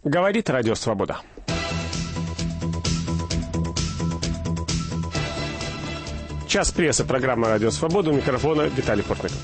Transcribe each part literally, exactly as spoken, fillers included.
Говорит Радио Свобода. Час прессы, программа «Радио Свобода», у микрофона Виталий Портников.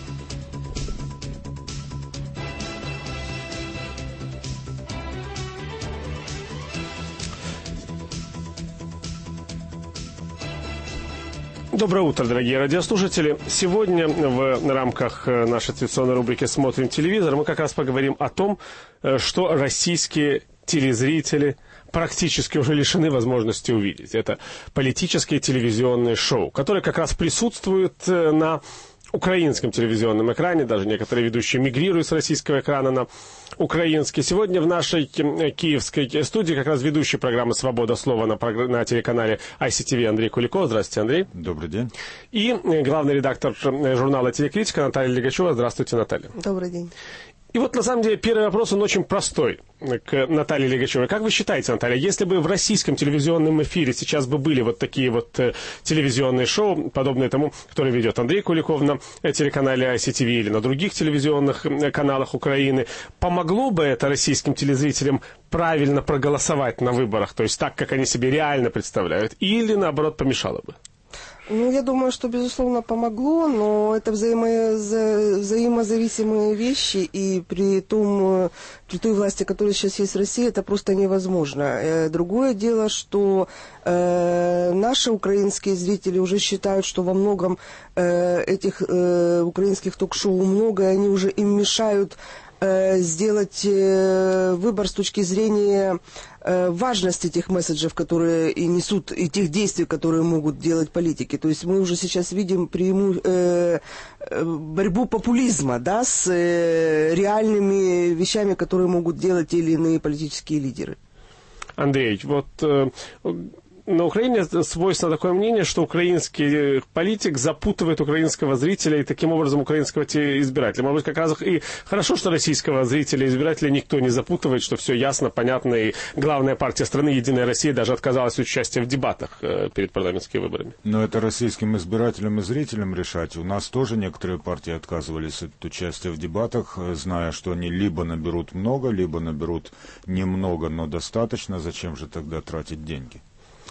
Доброе утро, дорогие радиослушатели. Сегодня в рамках нашей традиционной рубрики «Смотрим телевизор» мы как раз поговорим о том, что российские телезрители практически уже лишены возможности увидеть. Это политические телевизионные шоу, которые как раз присутствуют на украинском телевизионном экране. Даже некоторые ведущие мигрируют с российского экрана на украинский. Сегодня в нашей киевской студии как раз ведущий программы «Свобода слова» на, на телеканале ай си ти ви Андрей Куликов. Здравствуйте, Андрей. Добрый день. И главный редактор журнала «Телекритика» Наталья Легачева. Здравствуйте, Наталья. Добрый день. И вот, на самом деле, первый вопрос, он очень простой к Наталье Легачевой. Как вы считаете, Наталья, если бы в российском телевизионном эфире сейчас бы были вот такие вот э, телевизионные шоу, подобные тому, которые ведет Андрей Куликов на телеканале ай си ти ви или на других телевизионных каналах Украины, помогло бы это российским телезрителям правильно проголосовать на выборах, то есть так, как они себе реально представляют, или, наоборот, помешало бы? Ну, я думаю, что, безусловно, помогло, но это взаимо... взаимозависимые вещи, и при, том, при той власти, которая сейчас есть в России, это просто невозможно. Другое дело, что э, наши украинские зрители уже считают, что во многом э, этих э, украинских ток-шоу много, и они уже им мешают э, сделать э, выбор с точки зрения важность этих месседжев, которые и несут, и тех действий, которые могут делать политики. То есть мы уже сейчас видим преиму, э, борьбу популизма, да, с э, реальными вещами, которые могут делать те или иные политические лидеры. Андрей, вот э, на Украине свойственно такое мнение, что украинский политик запутывает украинского зрителя и таким образом украинского избирателя. Может быть, как раз и хорошо, что российского зрителя и избирателя никто не запутывает, что все ясно, понятно, и главная партия страны, Единая Россия, даже отказалась от участия в дебатах перед парламентскими выборами. Но это российским избирателям и зрителям решать. У нас тоже некоторые партии отказывались от участия в дебатах, зная, что они либо наберут много, либо наберут немного, но достаточно. Зачем же тогда тратить деньги?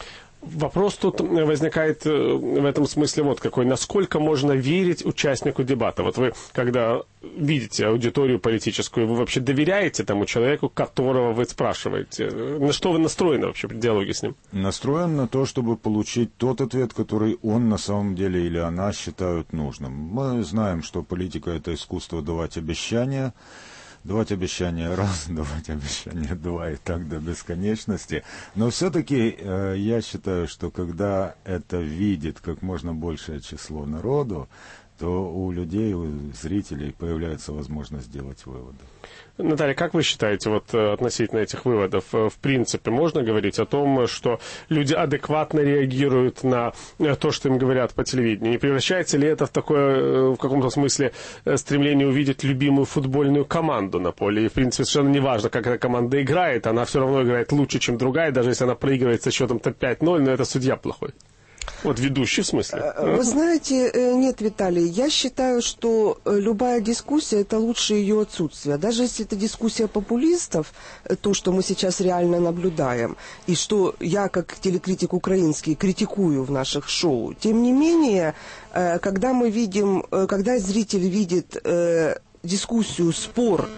Вопрос тут возникает в этом смысле вот какой. Насколько можно верить участнику дебата? Вот вы, когда видите аудиторию политическую, вы вообще доверяете тому человеку, которого вы спрашиваете? На что вы настроены вообще при диалоге с ним? Настроен на то, чтобы получить тот ответ, который он на самом деле или она считают нужным. Мы знаем, что политика — это искусство давать обещания. Давать обещания раз, давать обещания два, и так до бесконечности. Но все-таки э, я считаю, что когда это видит как можно большее число народу, то у людей, у зрителей появляется возможность сделать выводы. Наталья, как вы считаете, вот относительно этих выводов, в принципе, можно говорить о том, что люди адекватно реагируют на то, что им говорят по телевидению? Не превращается ли это в такое, в каком-то смысле, стремление увидеть любимую футбольную команду на поле? И, в принципе, совершенно не важно, как эта команда играет, она все равно играет лучше, чем другая, даже если она проигрывает со счетом-то пять ноль, но это судья плохой. Вот ведущий, в смысле? Вы знаете, нет, Виталий, я считаю, что любая дискуссия – это лучше ее отсутствие. Даже если это дискуссия популистов, то, что мы сейчас реально наблюдаем, и что я, как телекритик украинский, критикую в наших шоу, тем не менее, когда мы видим, когда зритель видит дискуссию, спор,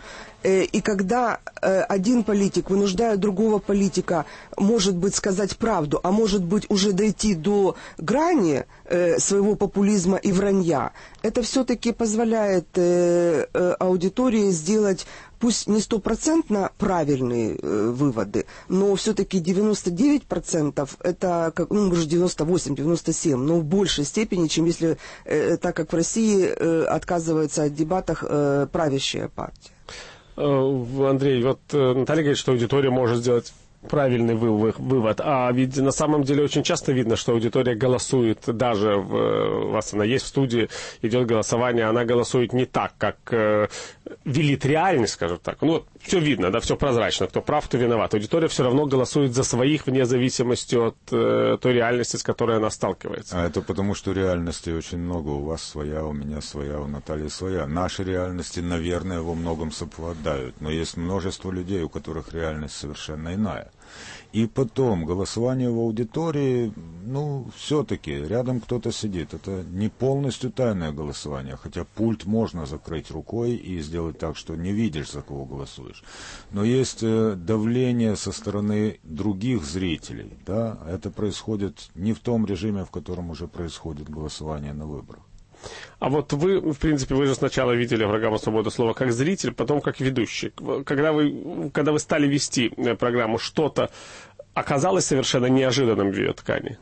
и когда э, один политик вынуждает другого политика, может быть, сказать правду, а может быть, уже дойти до грани э, своего популизма и вранья, это все-таки позволяет э, э, аудитории сделать, пусть не стопроцентно правильные э, выводы, но все-таки девяносто девять процентов, это, как, ну, может, девяносто восемь - девяносто семь, но в большей степени, чем если, э, так как в России э, отказывается от дебатов э, правящая партия. Андрей, вот Наталья говорит, что аудитория может сделать правильный вывод. А ведь на самом деле очень часто видно, что аудитория голосует даже, в, у вас она есть в студии, идет голосование, она голосует не так, как э, велит реальность, скажем так. Ну, все видно, да, все прозрачно, кто прав, кто виноват. Аудитория все равно голосует за своих вне зависимости от э, той реальности, с которой она сталкивается. А это потому, что реальностей очень много. У вас своя, у меня своя, у Натальи своя. Наши реальности, наверное, во многом совпадают. Но есть множество людей, у которых реальность совершенно иная. И потом, голосование в аудитории, ну, все-таки, рядом кто-то сидит. Это не полностью тайное голосование, хотя пульт можно закрыть рукой и сделать так, что не видишь, за кого голосуешь. Но есть давление со стороны других зрителей, да, это происходит не в том режиме, в котором уже происходит голосование на выборах. А вот вы, в принципе, вы же сначала видели программу «Свобода слова» как зритель, потом как ведущий. Когда вы, когда вы стали вести программу, что-то оказалось совершенно неожиданным в ее ткани?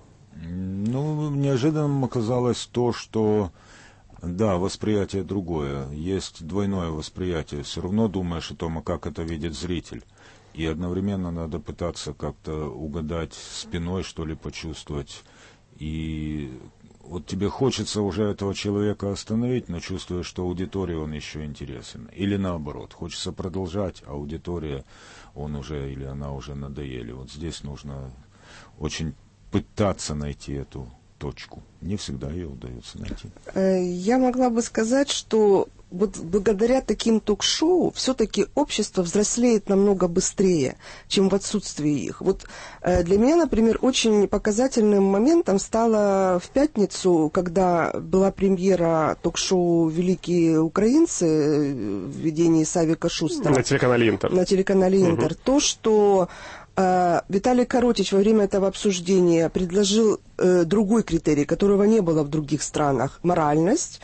Ну, неожиданным оказалось то, что, да, восприятие другое. Есть двойное восприятие. Все равно думаешь о том, а как это видит зритель. И одновременно надо пытаться как-то угадать спиной, что ли, почувствовать. И вот тебе хочется уже этого человека остановить, но чувствуешь, что аудитории он еще интересен. Или наоборот, хочется продолжать, а аудитория, он уже или она уже надоели. Вот здесь нужно очень пытаться найти эту точку. Не всегда ее удается найти. Я могла бы сказать, что вот благодаря таким ток-шоу все-таки общество взрослеет намного быстрее, чем в отсутствии их. Вот э, для меня, например, очень показательным моментом стало в пятницу, когда была премьера ток-шоу «Великие украинцы» в ведении Савика Шустера. На телеканале «Интер». На телеканале «Интер». Угу. То, что э, Виталий Коротич во время этого обсуждения предложил э, другой критерий, которого не было в других странах – моральность.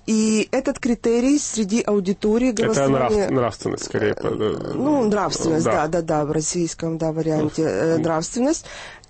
И этот критерий среди аудитории голосования... Это нрав, нравственность, скорее. Ну, нравственность, да, да, да, в российском, да, варианте э, нравственность.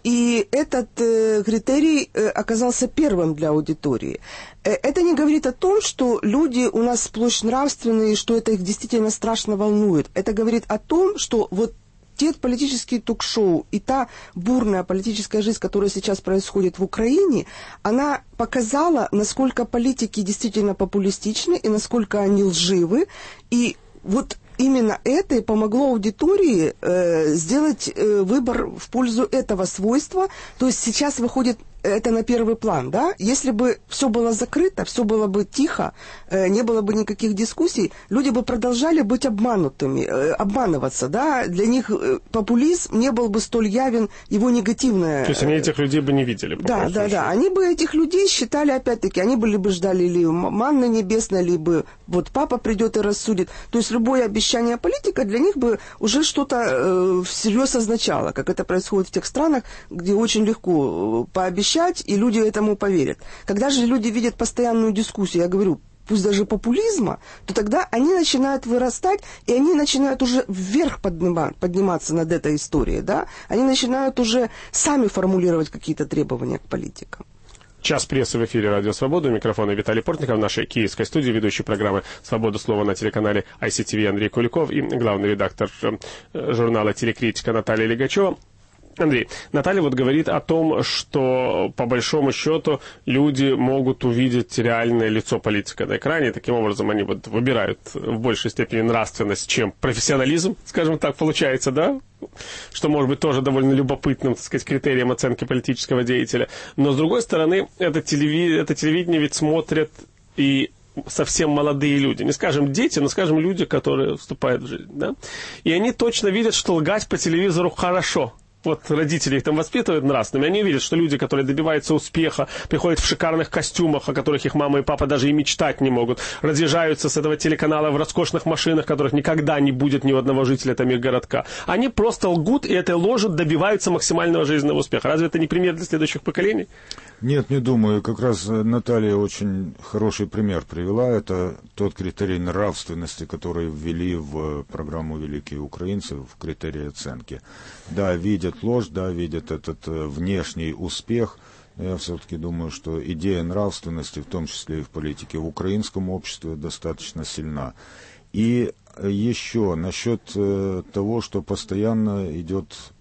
И этот э, критерий э, оказался первым для аудитории. Э, это не говорит о том, что люди у нас сплошь нравственные, что это их действительно страшно волнует. Это говорит о том, что вот те политические ток-шоу и та бурная политическая жизнь, которая сейчас происходит в Украине, она показала, насколько политики действительно популистичны и насколько они лживы. И вот именно это и помогло аудитории э, сделать э, выбор в пользу этого свойства. То есть сейчас выходит это на первый план, да? Если бы все было закрыто, все было бы тихо, э, не было бы никаких дискуссий, люди бы продолжали быть обманутыми, э, обманываться, да? Для них э, популизм не был бы столь явен, его негативное... То есть они этих людей бы не видели? Да, да, случаю. Да. Они бы этих людей считали, опять-таки, они бы либо ждали ли манны небесной, либо вот папа придет и рассудит. То есть любое обещание политика для них бы уже что-то э, всерьез означало, как это происходит в тех странах, где очень легко пообещать, и люди этому поверят. Когда же люди видят постоянную дискуссию, я говорю, пусть даже популизма, то тогда они начинают вырастать, и они начинают уже вверх поднима, подниматься над этой историей, да? Они начинают уже сами формулировать какие-то требования к политикам. Час прессы в эфире «Радио Свобода». У микрофона Виталий Портников, в нашей киевской студии, ведущий программы «Свобода слова» на телеканале ай си ти ви Андрей Куликов и главный редактор журнала «Телекритика» Наталья Легачева. Андрей, Наталья вот говорит о том, что по большому счету люди могут увидеть реальное лицо политика на экране, и таким образом они вот выбирают в большей степени нравственность, чем профессионализм, скажем так, получается, да? Что может быть тоже довольно любопытным, так сказать, критерием оценки политического деятеля. Но с другой стороны, это, телеви... это телевидение ведь смотрят и совсем молодые люди. Не скажем дети, но скажем люди, которые вступают в жизнь, да? И они точно видят, что лгать по телевизору хорошо. Вот родители их там воспитывают нравственными, они видят, что люди, которые добиваются успеха, приходят в шикарных костюмах, о которых их мама и папа даже и мечтать не могут, разъезжаются с этого телеканала в роскошных машинах, которых никогда не будет ни у одного жителя там их городка. Они просто лгут, и этой ложью добиваются максимального жизненного успеха. Разве это не пример для следующих поколений? Нет, не думаю. Как раз Наталья очень хороший пример привела. Это тот критерий нравственности, который ввели в программу «Великие украинцы», в критерии оценки. Да, видят ложь, да, видят этот внешний успех. Я все-таки думаю, что идея нравственности, в том числе и в политике, в украинском обществе достаточно сильна. И еще насчет того, что постоянно идет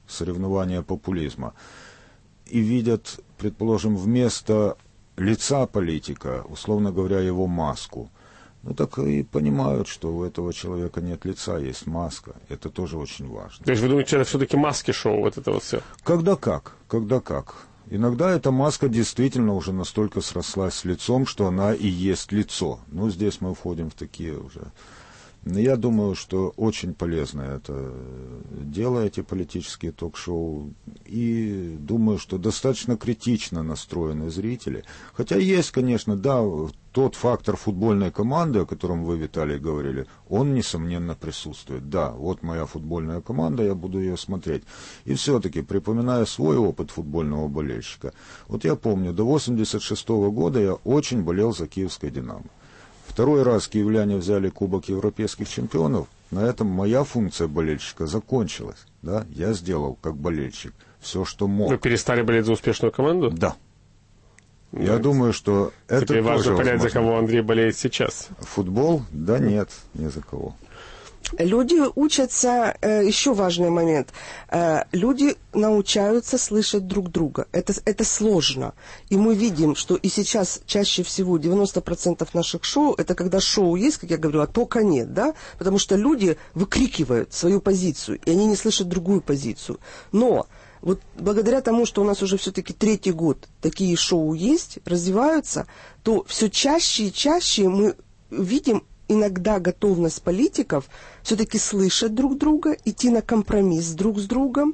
соревнования популизма, и видят, предположим, вместо лица политика, условно говоря, его маску, ну так и понимают, что у этого человека нет лица, есть маска. Это тоже очень важно. То есть вы думаете, это все-таки маски-шоу, вот это вот все? Когда как, когда как. Иногда эта маска действительно уже настолько срослась с лицом, что она и есть лицо. Ну, здесь мы входим в такие уже... Я думаю, что очень полезно это дело, эти политические ток-шоу. И думаю, что достаточно критично настроены зрители. Хотя есть, конечно, да, тот фактор футбольной команды, о котором вы, Виталий, говорили, он, несомненно, присутствует. Да, вот моя футбольная команда, я буду ее смотреть. И все-таки, припоминая свой опыт футбольного болельщика, вот я помню, до восемьдесят шестого года я очень болел за киевское «Динамо». Второй раз киевляне взяли Кубок европейских чемпионов, на этом моя функция болельщика закончилась. Да? Я сделал, как болельщик, все, что мог. Вы перестали болеть за успешную команду? Да. Ну, я думаю, что это теперь тоже важно понять, возможно. за кого Андрей болеет сейчас. Футбол? Да нет, не за кого. Люди учатся, э, еще важный момент, э, люди научаются слышать друг друга. Это, это сложно. И мы видим, что и сейчас чаще всего девяносто процентов наших шоу, это когда шоу есть, как я говорю, а тока нет, да? Потому что люди выкрикивают свою позицию, и они не слышат другую позицию. Но вот благодаря тому, что у нас уже все-таки третий год такие шоу есть, развиваются, то все чаще и чаще мы видим иногда готовность политиков все-таки слышать друг друга, идти на компромисс друг с другом,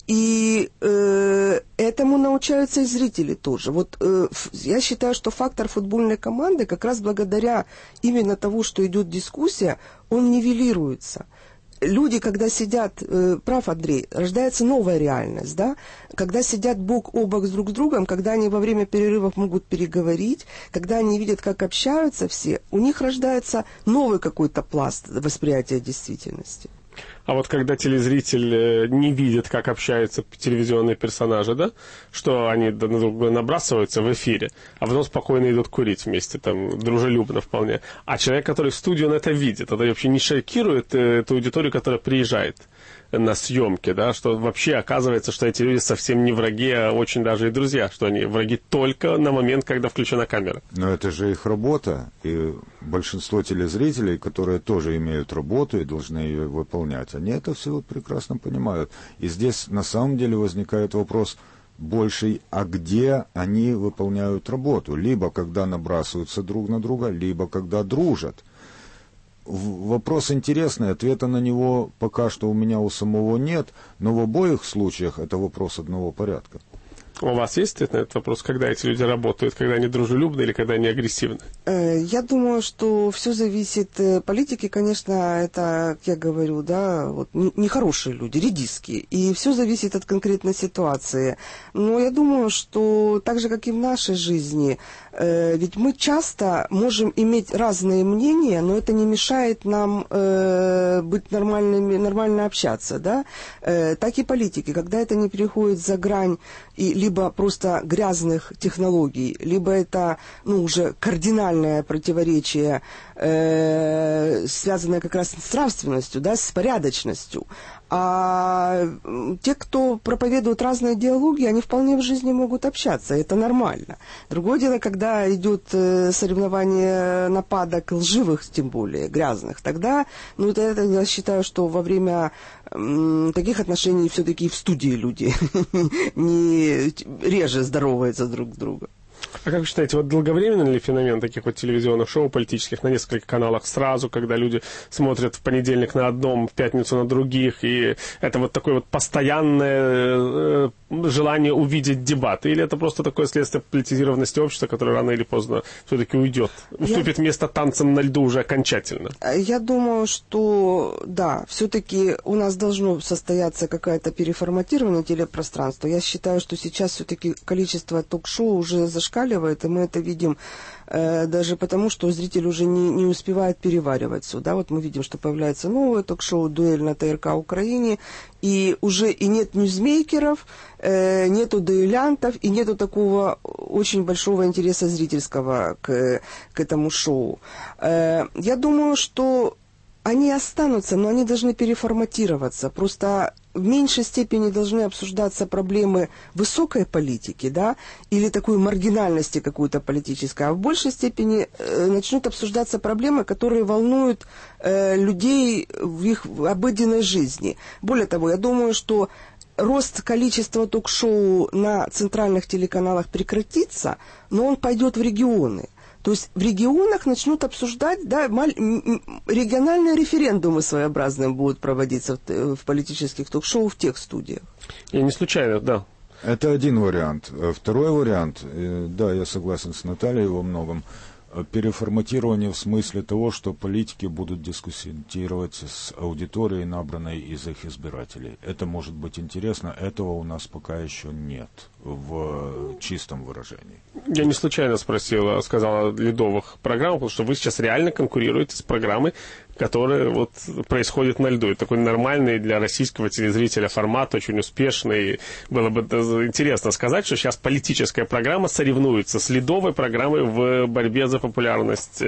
и э, этому научаются и зрители тоже. Вот э, я считаю, что фактор футбольной команды как раз благодаря именно того, что идет дискуссия, он нивелируется. Люди, когда сидят, э, прав Андрей, рождается новая реальность, да, когда сидят бок о бок друг с другом, когда они во время перерывов могут переговорить, когда они видят, как общаются все, у них рождается новый какой-то пласт восприятия действительности. А вот когда телезритель не видит, как общаются телевизионные персонажи, да, что они друг на друга набрасываются в эфире, а потом спокойно идут курить вместе, там, дружелюбно вполне. А человек, который в студии, он это видит, это вообще не шокирует эту аудиторию, которая приезжает на съемки, да, что вообще оказывается, что эти люди совсем не враги, а очень даже и друзья, что они враги только на момент, когда включена камера. Но это же их работа, и большинство телезрителей, которые тоже имеют работу и должны ее выполнять, они это все прекрасно понимают. И здесь на самом деле возникает вопрос больший, а где они выполняют работу? Либо когда набрасываются друг на друга, либо когда дружат. Вопрос интересный, ответа на него пока что у меня у самого нет, но в обоих случаях это вопрос одного порядка. У вас есть ответ на этот вопрос, когда эти люди работают, когда они дружелюбны или когда они агрессивны? Я думаю, что все зависит... Политики, конечно, это, как я говорю, да, вот, нехорошие люди, редиски. И все зависит от конкретной ситуации. Но я думаю, что так же, как и в нашей жизни, э, ведь мы часто можем иметь разные мнения, но это не мешает нам э, быть нормальными, нормально общаться, да? Э, так и политики, когда это не переходит за грань и либо просто грязных технологий, либо это, ну, уже кардинальное противоречие, э, связанное как раз с нравственностью, да, с порядочностью. А те, кто проповедует разные идеологии, они вполне в жизни могут общаться, это нормально. Другое дело, когда идет э, соревнование нападок лживых, тем более грязных, тогда, ну, это, это я считаю, что во время э, таких отношений все-таки в студии люди не реже здороваются друг с другом. А как вы считаете, вот долговременный ли феномен таких вот телевизионных шоу политических на нескольких каналах сразу, когда люди смотрят в понедельник на одном, в пятницу на других, и это вот такое вот постоянное э, желание увидеть дебаты? Или это просто такое следствие политизированности общества, которое рано или поздно все-таки уйдет, уступит Я... место танцам на льду уже окончательно? Я думаю, что да, все-таки у нас должно состояться какое-то переформатирование телепространства. Я считаю, что сейчас все-таки количество ток-шоу уже зашкаливает, и мы это видим э, даже потому, что зритель уже не, не успевает переваривать все. Да? Вот мы видим, что появляется новое ток-шоу «Дуэль» на ТРК Украине, и уже и нет ньюзмейкеров, э, нету дуэлянтов, и нету такого очень большого интереса зрительского к, к этому шоу. Э, я думаю, что они останутся, но они должны переформатироваться. Просто в меньшей степени должны обсуждаться проблемы высокой политики, да, или такой маргинальности какой-то политической, а в большей степени э, начнут обсуждаться проблемы, которые волнуют э, людей в их обыденной жизни. Более того, я думаю, что рост количества ток-шоу на центральных телеканалах прекратится, но он пойдет в регионы. То есть в регионах начнут обсуждать, да, региональные референдумы своеобразные будут проводиться в, в политических ток-шоу в тех студиях. И не случайно, да. Это один вариант. Второй вариант, да, я согласен с Натальей во многом, переформатирование в смысле того, что политики будут дискуссионировать с аудиторией, набранной из их избирателей. Это может быть интересно, этого у нас пока еще нет в чистом выражении. Я не случайно спросил, сказал о ледовых программах, потому что вы сейчас реально конкурируете с программой, которая вот происходит на льду. Это такой нормальный для российского телезрителя формат, очень успешный. Было бы интересно сказать, что сейчас политическая программа соревнуется с ледовой программой в борьбе за популярность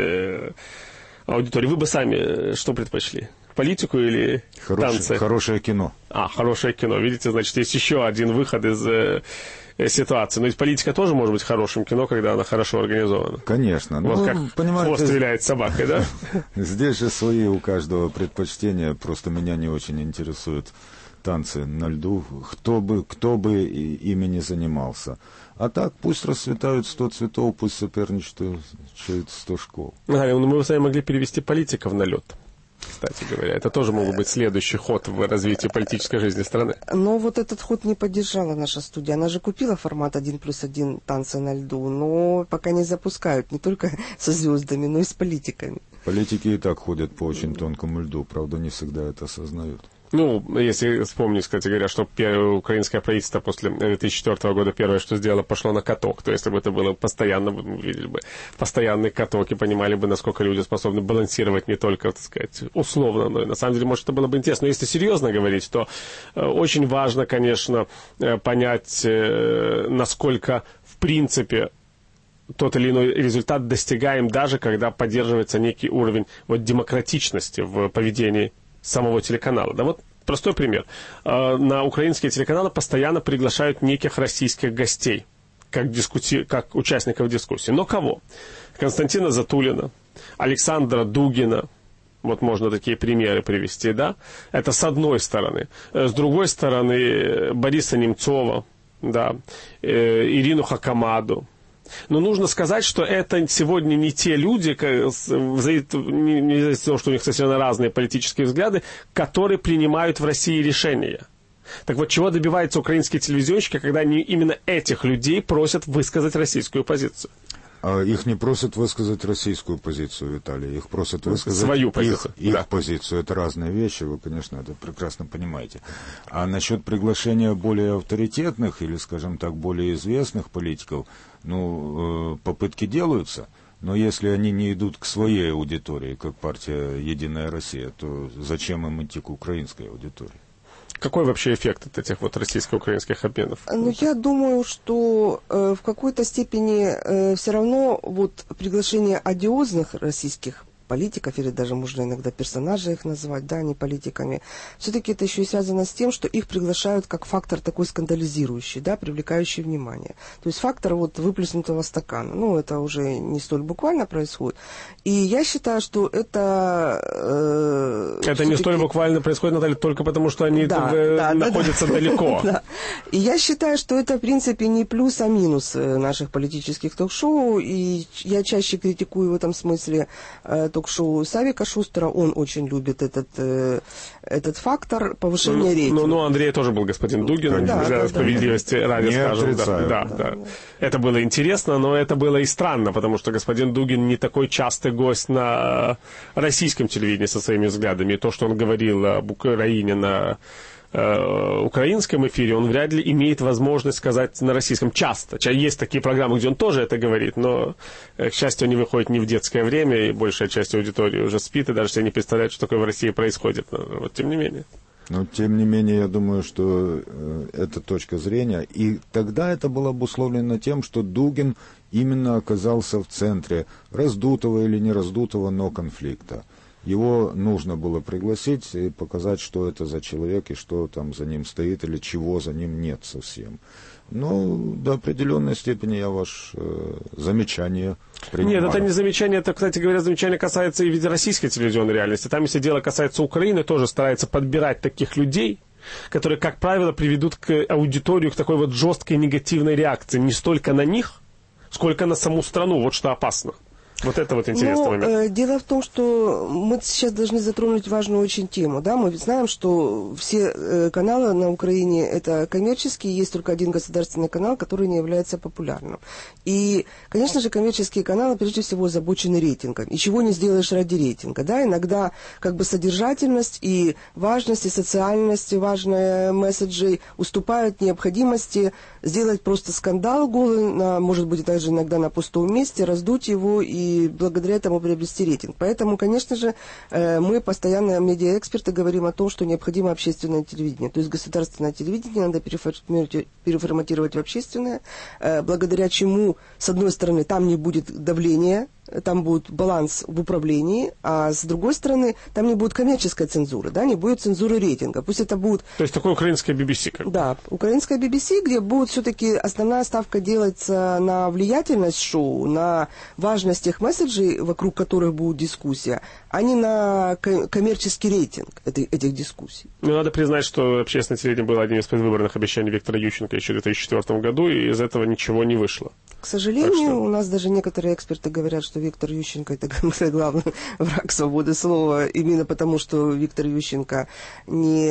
аудитории. Вы бы сами что предпочли? Политику или Хорошее, танцы? Хорошее кино. А, хорошее кино. Видите, значит, есть еще один выход из э, ситуации. Но ведь политика тоже может быть хорошим кино, когда она хорошо организована. Конечно. Вот ну, как понимаете, хвост виляет собакой, да? Здесь же свои у каждого предпочтения. Просто меня не очень интересуют танцы на льду. Кто бы, кто бы ими не занимался. А так, пусть расцветают сто цветов, пусть соперничают сто школ. Галя, ну мы с вами могли перевести политиков на лед. Кстати говоря, это тоже мог быть следующий ход в развитии политической жизни страны. Но вот этот ход не поддержала наша студия. Она же купила формат один плюс один танцы на льду, но пока не запускают не только со звездами, но и с политиками. Политики и так ходят по очень тонкому льду, правда, не всегда это осознают. Ну, если вспомнить, кстати говоря, что первое украинское правительство после две тысячи четвёртого года первое, что сделало, пошло на каток. То есть, если бы это было постоянно, мы видели бы постоянный каток и понимали бы, насколько люди способны балансировать не только, так сказать, условно, но и на самом деле, может, это было бы интересно. Но если серьезно говорить, то э, очень важно, конечно, э, понять, э, насколько, в принципе, тот или иной результат достигаем, даже когда поддерживается некий уровень вот, демократичности в поведении самого телеканала. Да вот простой пример. На украинские телеканалы постоянно приглашают неких российских гостей, как, дискути... как участников дискуссии. Но кого? Константина Затулина, Александра Дугина. Вот можно такие примеры привести, да? Это с одной стороны. С другой стороны, Бориса Немцова, да, Ирину Хакамаду. Но нужно сказать, что это сегодня не те люди, не из-за того, что у них совершенно разные политические взгляды, которые принимают в России решения. Так вот, чего добиваются украинские телевизионщики, когда они именно этих людей просят высказать российскую позицию? А их не просят высказать российскую позицию, Виталий. Их просят высказать свою позицию. Их, их да. позицию. Это разные вещи, вы, конечно, это прекрасно понимаете. А насчет приглашения более авторитетных или, скажем так, более известных политиков, ну, э, попытки делаются. Но если они не идут к своей аудитории, как партия «Единая Россия», то зачем им идти к украинской аудитории? Какой вообще эффект от этих вот российско-украинских обменов? Ну, я думаю, что э, в какой-то степени э, все равно вот приглашение одиозных российских политиков, или даже можно иногда персонажей их называть, да, не политиками, все-таки это еще и связано с тем, что их приглашают как фактор такой скандализирующий, да, привлекающий внимание. То есть фактор вот выплеснутого стакана. Ну, это уже не столь буквально происходит. И я считаю, что это... Э, это не столь буквально происходит, Наталья, только потому, что они да, э, да, находятся да, далеко. Да. И я считаю, что это, в принципе, не плюс, а минус наших политических ток-шоу. И я чаще критикую в этом смысле э, ток-шоу Савика Шустера, он очень любит этот, э, этот фактор повышения ну, рейтинга. Ну, ну, Андрей тоже был господин Дугин, да, для да, справедливости да, ради не скажем. Да, да, да, да. да. Это было интересно, но это было и странно, потому что господин Дугин не такой частый гость на российском телевидении со своими взглядами. И то, что он говорил об Украине на э, украинском эфире, он вряд ли имеет возможность сказать на российском часто. Есть такие программы, где он тоже это говорит, но, к счастью, они выходят не в детское время, и большая часть аудитории уже спит, и даже себе не представляют, что такое в России происходит. Но вот тем не менее. Но, тем не менее, я думаю, что э, это точка зрения. И тогда это было обусловлено тем, что Дугин именно оказался в центре раздутого или не раздутого, но конфликта. Его нужно было пригласить и показать, что это за человек и что там за ним стоит или чего за ним нет совсем. Но до определенной степени я ваше э, замечание принимаю. Нет, это не замечание, это, кстати говоря, замечание касается и в виде российской телевизионной реальности. Там, если дело касается Украины, тоже старается подбирать таких людей, которые, как правило, приведут к аудиторию к такой вот жесткой негативной реакции. Не столько на них, сколько на саму страну. Вот что опасно. Вот это вот интересный Но, момент. Э, дело в том, что мы сейчас должны затронуть важную очень тему. Да? Мы знаем, что все э, каналы на Украине это коммерческие, есть только один государственный канал, который не является популярным. И, конечно же, коммерческие каналы прежде всего озабочены рейтингом. И чего не сделаешь ради рейтинга. Да? Иногда как бы содержательность и важность, и социальность, и важные месседжи уступают необходимости сделать просто скандал голый, на, может быть, даже иногда на пустом месте, раздуть его и и благодаря этому приобрести рейтинг. Поэтому, конечно же, мы постоянно, медиаэксперты, говорим о том, что необходимо общественное телевидение. То есть государственное телевидение надо переформатировать в общественное, благодаря чему, с одной стороны, там не будет давления, там будет баланс в управлении, а с другой стороны, там не будет коммерческой цензуры, да, не будет цензуры рейтинга. Пусть это будет... То есть такое украинское би би си. Как бы. Да, украинское би би си, где будет все-таки основная ставка делаться на влиятельность шоу, на важность тех месседжей, вокруг которых будет дискуссия, а не на коммерческий рейтинг этой, этих дискуссий. Ну, надо признать, что общественное телевидение было одним из предвыборных обещаний Виктора Ющенко еще в две тысячи четвёртом году, и из этого ничего не вышло. К сожалению, что... у нас даже некоторые эксперты говорят, что Виктор Ющенко это главный враг свободы слова, именно потому, что Виктор Ющенко не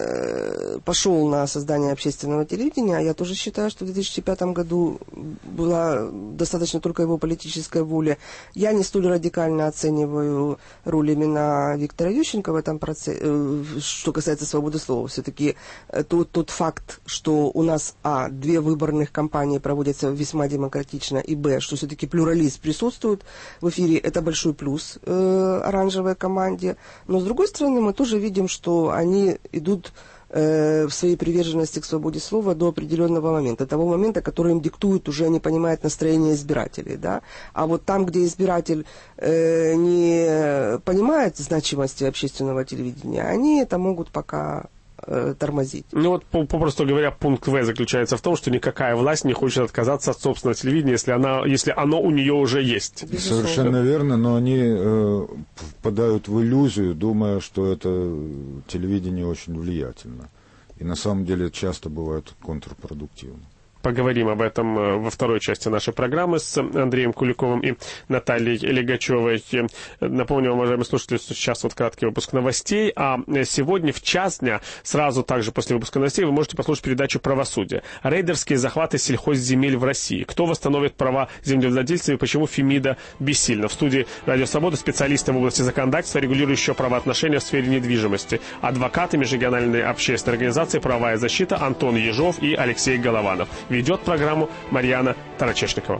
пошел на создание общественного телевидения, а я тоже считаю, что в две тысячи пятом году была достаточно только его политическая воля. Я не столь радикально оцениваю роль именно Виктора Ющенко в этом процессе, что касается свободы слова. Все-таки тот, тот факт, что у нас, а, две выборных кампании проводятся весьма демократично, и, б, что все-таки плюрализм присутствует в эфире, это большой плюс э, оранжевой команде. Но, с другой стороны, мы тоже видим, что они идут э, в своей приверженности к свободе слова до определенного момента, того момента, который им диктует, уже они понимают настроение избирателей. Да? А вот там, где избиратель э, не понимает значимости общественного телевидения, они это могут пока... тормозить. Ну вот, попросту говоря, пункт В заключается в том, что никакая власть не хочет отказаться от собственного телевидения, если, она, если оно у нее уже есть. Безусловно. Совершенно верно, но они э, впадают в иллюзию, думая, что это телевидение очень влиятельно. И на самом деле часто бывает контрпродуктивно. Поговорим об этом во второй части нашей программы с Андреем Куликовым и Натальей Легачевой. Напомню вам, уважаемые слушатели, что сейчас вот краткий выпуск новостей, а сегодня в час дня, сразу также после выпуска новостей, вы можете послушать передачу «Правосудие». Рейдерские захваты сельхозземель в России. Кто восстановит права землевладельцев и почему Фемида бессильна? В студии «Радио Свобода» специалисты в области законодательства, регулирующего правоотношения в сфере недвижимости. Адвокаты межрегиональной общественной организации «Правовая защита» Антон Ежов и Алексей Голованов. Ведет программу Марьяна Тарачешникова.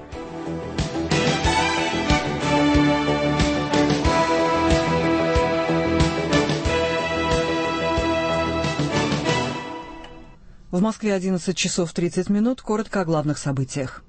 В Москве одиннадцать часов тридцать минут. Коротко о главных событиях.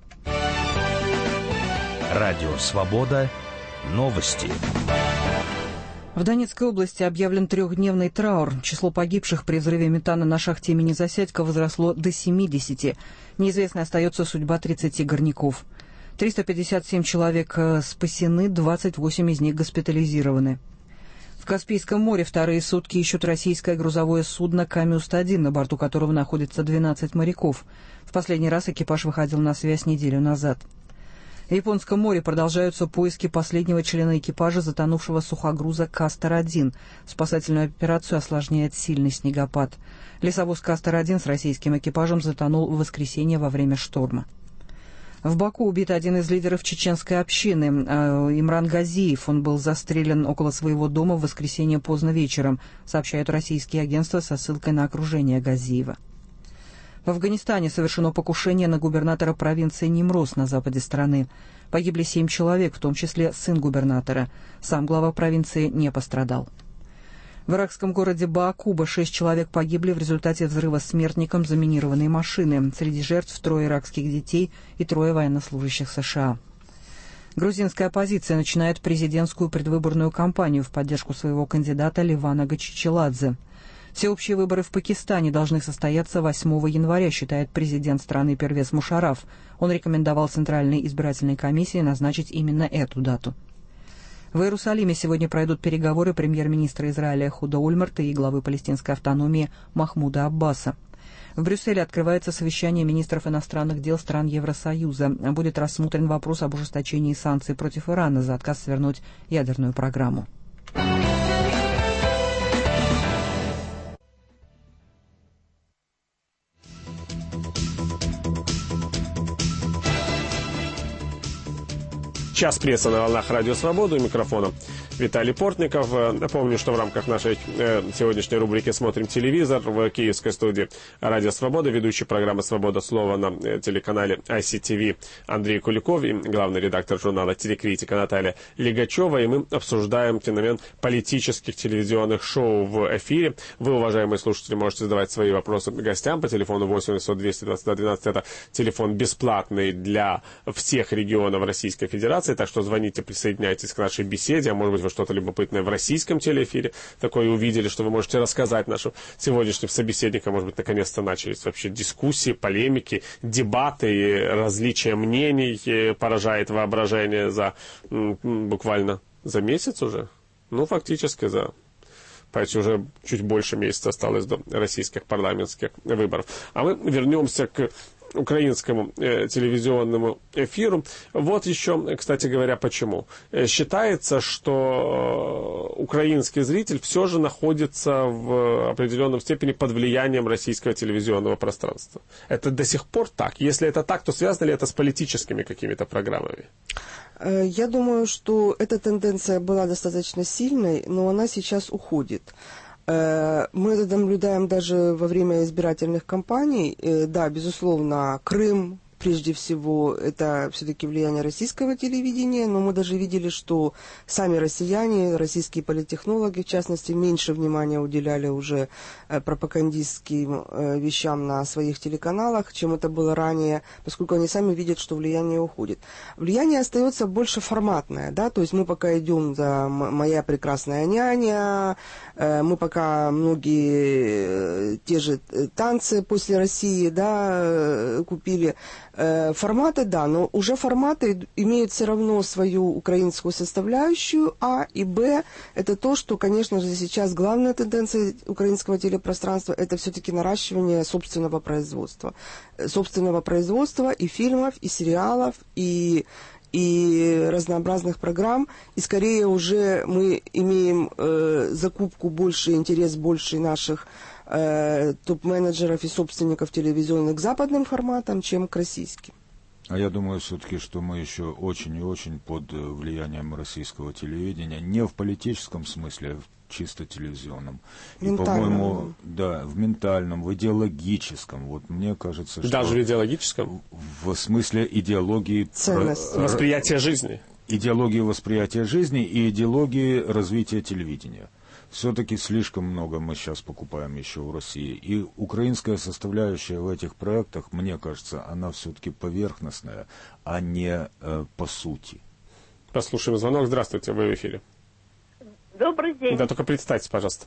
Радио «Свобода». Новости. В Донецкой области объявлен трехдневный траур. Число погибших при взрыве метана на шахте имени Засядько возросло до семидесяти. Неизвестной остается судьба тридцати горняков. триста пятьдесят семь человек спасены, двадцать восемь из них госпитализированы. В Каспийском море вторые сутки ищут российское грузовое судно «Камюст один», на борту которого находится двенадцать моряков. В последний раз экипаж выходил на связь неделю назад. В Японском море продолжаются поиски последнего члена экипажа затонувшего сухогруза «Кастер один». Спасательную операцию осложняет сильный снегопад. Лесовоз «Кастер один» с российским экипажем затонул в воскресенье во время шторма. В Баку убит один из лидеров чеченской общины, Имран Газиев. Он был застрелен около своего дома в воскресенье поздно вечером, сообщают российские агентства со ссылкой на окружение Газиева. В Афганистане совершено покушение на губернатора провинции Нимроз на западе страны. Погибли семь человек, в том числе сын губернатора. Сам глава провинции не пострадал. В иракском городе Баакуба шесть человек погибли в результате взрыва смертником заминированной машины. Среди жертв трое иракских детей и трое военнослужащих США. Грузинская оппозиция начинает президентскую предвыборную кампанию в поддержку своего кандидата Левана Гачичеладзе. Всеобщие выборы в Пакистане должны состояться восьмого января, считает президент страны Первез Мушараф. Он рекомендовал Центральной избирательной комиссии назначить именно эту дату. В Иерусалиме сегодня пройдут переговоры премьер-министра Израиля Эхуда Ольмерта и главы палестинской автономии Махмуда Аббаса. В Брюсселе открывается совещание министров иностранных дел стран Евросоюза. Будет рассмотрен вопрос об ужесточении санкций против Ирана за отказ свернуть ядерную программу. Час пресса на волнах Радио Свобода. У микрофона Виталий Портников. Напомню, что в рамках нашей э, сегодняшней рубрики «Смотрим телевизор» в киевской студии Радио Свобода ведущий программы «Свобода слова» на э, телеканале ай си ти ви Андрей Куликов и главный редактор журнала «Телекритика» Наталья Лигачева. И мы обсуждаем феномен политических телевизионных шоу в эфире. Вы, уважаемые слушатели, можете задавать свои вопросы гостям по телефону восемь восемьсот двести двадцать два двенадцать. Это телефон бесплатный для всех регионов Российской Федерации. Так что звоните, присоединяйтесь к нашей беседе. А может быть, вы что-то любопытное в российском телеэфире такое увидели, что вы можете рассказать нашим сегодняшним собеседникам. Может быть, наконец-то начались вообще дискуссии, полемики, дебаты, различия мнений. Поражает воображение за буквально за месяц уже. Ну, фактически за... Почти уже чуть больше месяца осталось до российских парламентских выборов. А мы вернемся к украинскому э, телевизионному эфиру. Вот еще, кстати говоря, почему. Считается, что украинский зритель все же находится в определенном степени под влиянием российского телевизионного пространства. Это до сих пор так? Если это так, то связано ли это с политическими какими-то программами? Я думаю, что эта тенденция была достаточно сильной, но она сейчас уходит. Мы это наблюдаем даже во время избирательных кампаний. Да, безусловно, Крым, прежде всего, это все-таки влияние российского телевидения, но мы даже видели, что сами россияне, российские политтехнологи, в частности, меньше внимания уделяли уже пропагандистским вещам на своих телеканалах, чем это было ранее, поскольку они сами видят, что влияние уходит. Влияние остается больше форматное, да, то есть мы пока идем за «Моя прекрасная няня», мы пока многие те же танцы после России, да, купили. Форматы, да, но уже форматы имеют все равно свою украинскую составляющую, а и б, это то, что, конечно же, сейчас главная тенденция украинского телепространства – это все-таки наращивание собственного производства. Собственного производства и фильмов, и сериалов, и... и разнообразных программ, и скорее уже мы имеем э, закупку больше, интерес больше наших э, топ-менеджеров и собственников телевизионных к западным форматам, чем к российским. А я думаю все-таки, что мы еще очень и очень под влиянием российского телевидения, не в политическом смысле, а в чисто телевизионном. И, по-моему, да, в ментальном, в идеологическом. Вот мне кажется, что... Даже в идеологическом? В смысле идеологии... Ценности. Восприятия жизни. Идеологии восприятия жизни и идеологии развития телевидения. Все-таки слишком много мы сейчас покупаем еще в России. И украинская составляющая в этих проектах, мне кажется, она все-таки поверхностная, а не э, по сути. Послушаем звонок. Здравствуйте, вы в эфире. Добрый день. Да, только представьтесь, пожалуйста.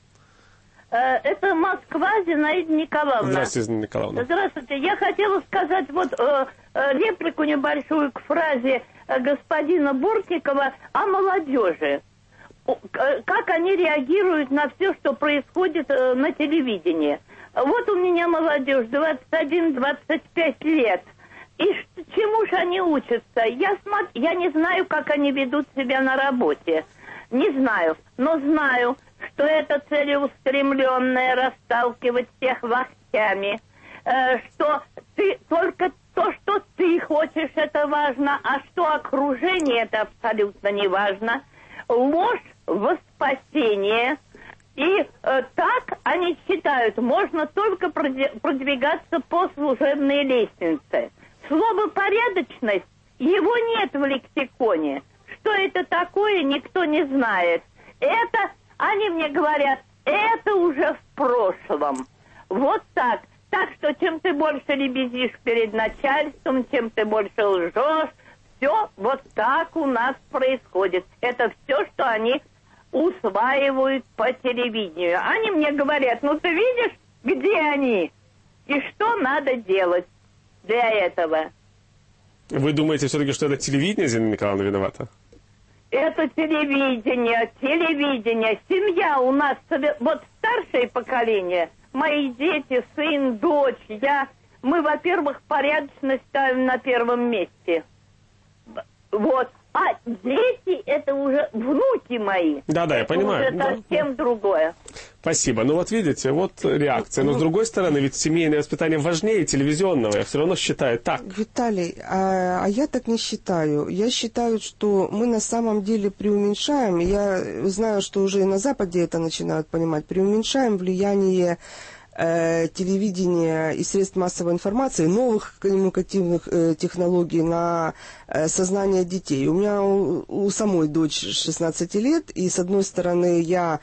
Это Москва, Зинаида Николаевна. Здравствуйте, Зинаида Николаевна. Здравствуйте. Я хотела сказать вот э, реплику небольшую к фразе господина Бортникова о молодежи. Как они реагируют на все, что происходит э, на телевидении. Вот у меня молодежь, двадцать один - двадцать пять лет. И чему же они учатся? Я, смотр... Я не знаю, как они ведут себя на работе. Не знаю, но знаю, что это целеустремленное расталкивать всех локтями, э, что ты только то, что ты хочешь, это важно, а что окружение, это абсолютно не важно. Ложь во спасение. И э, так они считают, можно только продвигаться по служебной лестнице. Слово «порядочность», его нет в лексиконе. Что это такое, никто не знает. Это, они мне говорят, это уже в прошлом. Вот так. Так что чем ты больше лебезишь перед начальством, чем ты больше лжешь, все вот так у нас происходит. Это все, что они усваивают по телевидению. Они мне говорят, ну ты видишь, где они? И что надо делать для этого? Вы думаете все-таки, что это телевидение, Зина Николаевна, виновата? Это телевидение, телевидение. Семья у нас, вот старшее поколение, мои дети, сын, дочь, я, мы, во-первых, порядочность ставим на первом месте. Вот. А дети, это уже внуки мои. Да-да, я это понимаю. Это да. совсем другое. Спасибо. Ну вот видите, вот реакция. Но с другой стороны, ведь семейное воспитание важнее телевизионного. Я все равно считаю так. Виталий, а, а я так не считаю. Я считаю, что мы на самом деле преуменьшаем. Я знаю, что уже и на Западе это начинают понимать. Преуменьшаем влияние телевидения и средств массовой информации, новых коммуникативных э, технологий на э, сознание детей. У меня у, у самой дочь шестнадцать лет, и с одной стороны я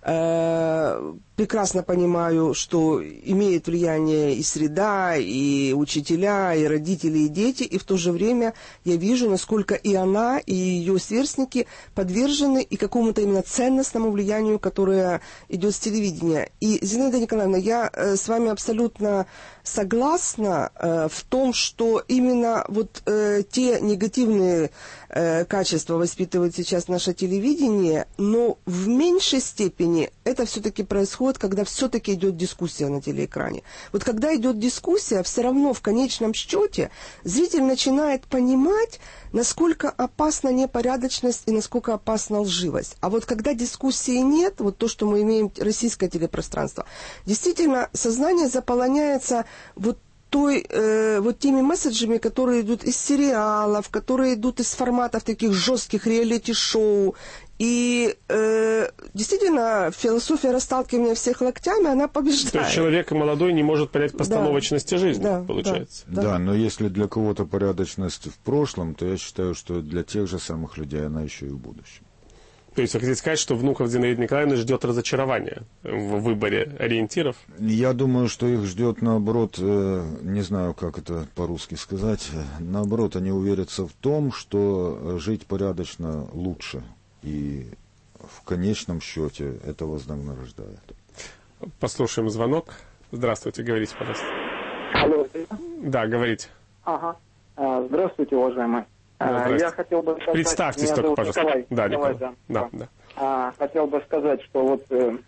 э, прекрасно понимаю, что имеет влияние и среда, и учителя, и родители, и дети, и в то же время я вижу, насколько и она, и ее сверстники подвержены и какому-то именно ценностному влиянию, которое идет с телевидения. И, Зинаида Николаевна, я э, с вами абсолютно согласна э, в том, что именно вот э, те негативные э, качества воспитывает сейчас наше телевидение, но в меньшей степени это все-таки происходит, когда все-таки идет дискуссия на телеэкране. Вот когда идет дискуссия, все равно в конечном счете зритель начинает понимать, насколько опасна непорядочность и насколько опасна лживость. А вот когда дискуссии нет, вот то, что мы имеем российское телепространство, действительно сознание заполоняется вот той, э, вот теми месседжами, которые идут из сериалов, которые идут из форматов таких жестких реалити-шоу. И э, действительно, философия расталкивания всех локтями, она побеждает. То есть человек молодой не может понять постановочности да, жизни, да, получается. Да, да. да, но если для кого-то порядочность в прошлом, то я считаю, что для тех же самых людей она еще и в будущем. То есть вы хотите сказать, что внуков Зинаиды Николаевны ждет разочарование в выборе ориентиров? Я думаю, что их ждет, наоборот, не знаю, как это по-русски сказать, наоборот, они уверятся в том, что жить порядочно лучше. И в конечном счете это вознаграждает. Послушаем звонок. Здравствуйте, говорите, пожалуйста. Алло. Да, говорите. Ага. Здравствуйте, уважаемый. Да, я хотел бы сказать... Представьтесь только, пожалуйста. Николай. Да, Николай, Николай. да. Да, да. А, хотел бы сказать, что вот э,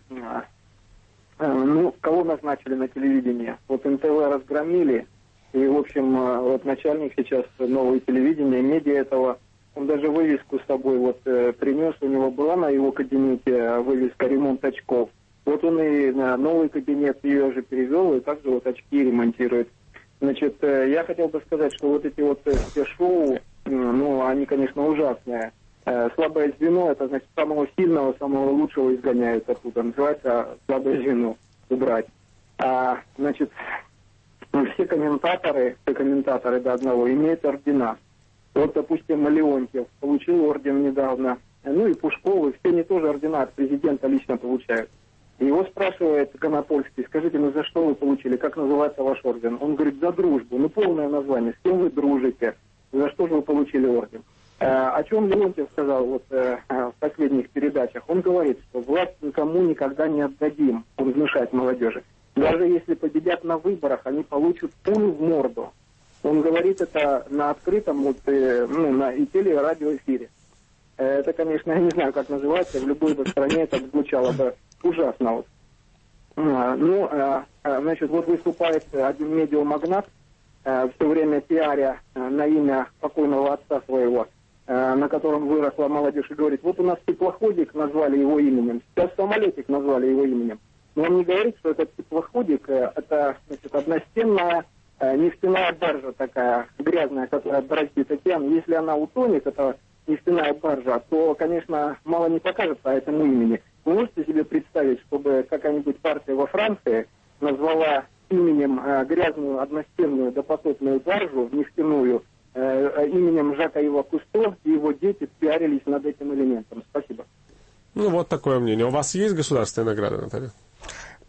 э, ну, кого назначили на телевидении? Вот эн тэ вэ разгромили, и, в общем, э, вот начальник сейчас нового телевидения, медиа этого, он даже вывеску с собой вот э, принес, у него была на его кабинете вывеска «Ремонт очков». Вот он и на новый кабинет ее же перевел, и также вот очки ремонтирует. Значит, э, я хотел бы сказать, что вот эти вот э, все шоу, ну, они, конечно, ужасные. Э, слабое звено, это, значит, самого сильного, самого лучшего изгоняют оттуда. Называется слабое звено убрать. А, значит, все комментаторы, все комментаторы до одного имеют ордена. Вот, допустим, Леонтьев получил орден недавно. Ну и Пушков, и все они тоже ордена от президента лично получают. И его спрашивает Конопольский: скажите, ну за что вы получили, как называется ваш орден? Он говорит: за дружбу. Ну, полное название, с кем вы дружите? За что же вы получили орден? Э, о чем Леонтьев сказал вот, э, в последних передачах? Он говорит, что власть никому никогда не отдадим, он внушает молодежи. Даже если победят на выборах, они получат пулю в морду. Он говорит это на открытом вот, э, ну, на и теле- и радиоэфире. Э, это, конечно, я не знаю, как называется, в любой бы стране это звучало бы ужасно. Вот. А, ну, а, значит, вот выступает один медиамагнат, все время пиаря на имя покойного отца своего, на котором выросла молодежь, и говорит: вот у нас теплоходик назвали его именем, сейчас самолетик назвали его именем. Но он не говорит, что этот теплоходик, это, значит, одностенная нефтяная баржа такая грязная, которая бороздит океан. Если она утонет, это нефтяная баржа, то, конечно, мало не покажется по этому имени. Вы можете себе представить, чтобы какая-нибудь партия во Франции назвала именем э, грязную одностенную допотопную баржу нефтяную, э, именем Жака Ива Кусто, и его дети пиарились над этим элементом? Спасибо. Ну, вот такое мнение. У вас есть государственная награда, Наталья?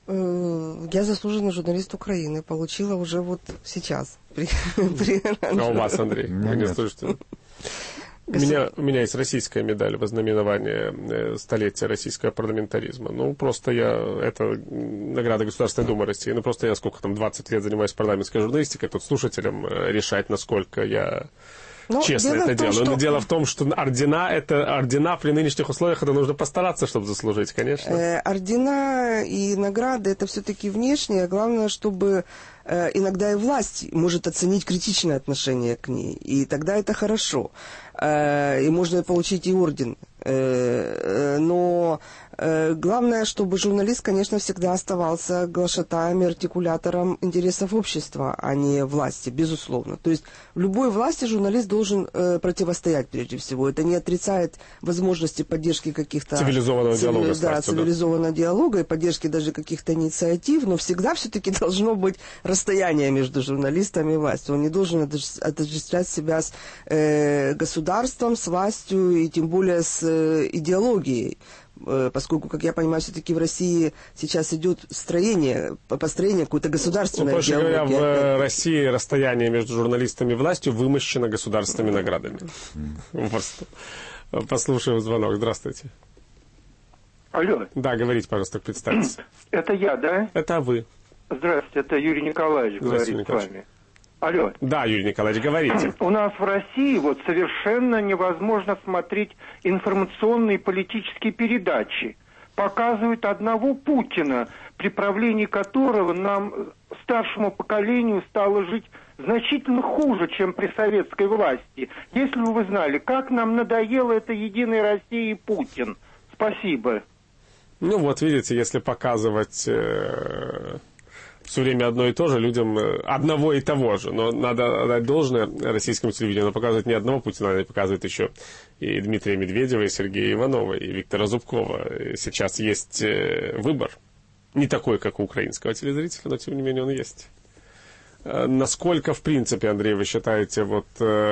Я заслуженный журналист Украины. Получила уже вот сейчас. А у вас, Андрей? Вы не слышите? У меня, у меня есть российская медаль вознаменования столетия российского парламентаризма. Ну, просто я... Это награда Государственной Думы России. Ну, просто я сколько там, двадцать лет занимаюсь парламентской журналистикой. Тут слушателям решать, насколько я... Ну, честно это делаю. Что... Но дело в том, что ордена, это, ордена при нынешних условиях это нужно постараться, чтобы заслужить, конечно. Э, ордена и награды это все-таки внешнее. Главное, чтобы э, иногда и власть может оценить критичное отношение к ней. И тогда это хорошо. Э, и можно получить и орден. Э, э, но э, главное, чтобы журналист, конечно, всегда оставался глашатаем и артикулятором интересов общества, а не власти, безусловно. То есть в любой власти журналист должен э, противостоять прежде всего. Это не отрицает возможности поддержки каких-то... Цивилизованного цивили... диалога. Да, властью, цивилизованного да. диалога и поддержки даже каких-то инициатив, но всегда все-таки должно быть расстояние между журналистами и властью. Он не должен отождествлять себя с э, государством, с властью и тем более с э, идеологией. Поскольку, как я понимаю, все-таки в России сейчас идет строение, построение какой-то государственной ну, проще идеологии. говоря, в России расстояние между журналистами и властью вымощено государственными наградами. Послушаем звонок. Здравствуйте. Алло. Да, говорите, пожалуйста, представьтесь. Это я, да? Это вы. Здравствуйте, это Юрий Николаевич говорит с вами. Алло. Да, Юрий Николаевич, говорите. У нас в России вот совершенно невозможно смотреть информационные политические передачи. Показывают одного Путина, при правлении которого нам, старшему поколению, стало жить значительно хуже, чем при советской власти. Если бы вы знали, как нам надоело это «Единой России» и Путин. Спасибо. Ну вот, видите, если показывать... Э- все время одно и то же, людям одного и того же. Но надо отдать должное российскому телевидению. Оно показывает не одного Путина, оно показывает еще и Дмитрия Медведева, и Сергея Иванова, и Виктора Зубкова. И сейчас есть выбор. Не такой, как у украинского телезрителя, но тем не менее он есть. Насколько, в принципе, Андрей, вы считаете, вот...